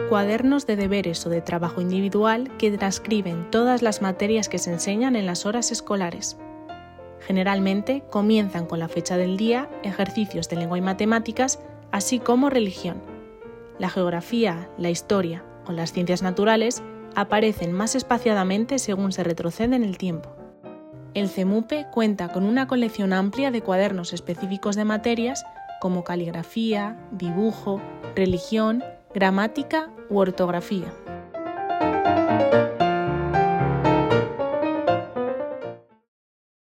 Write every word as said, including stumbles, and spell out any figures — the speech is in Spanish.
cuadernos de deberes o de trabajo individual que transcriben todas las materias que se enseñan en las horas escolares. Generalmente comienzan con la fecha del día, ejercicios de lengua y matemáticas, así como religión. La geografía, la historia o las ciencias naturales aparecen más espaciadamente según se retrocede en el tiempo. El CEMUPE cuenta con una colección amplia de cuadernos específicos de materias como caligrafía, dibujo, religión, gramática u ortografía.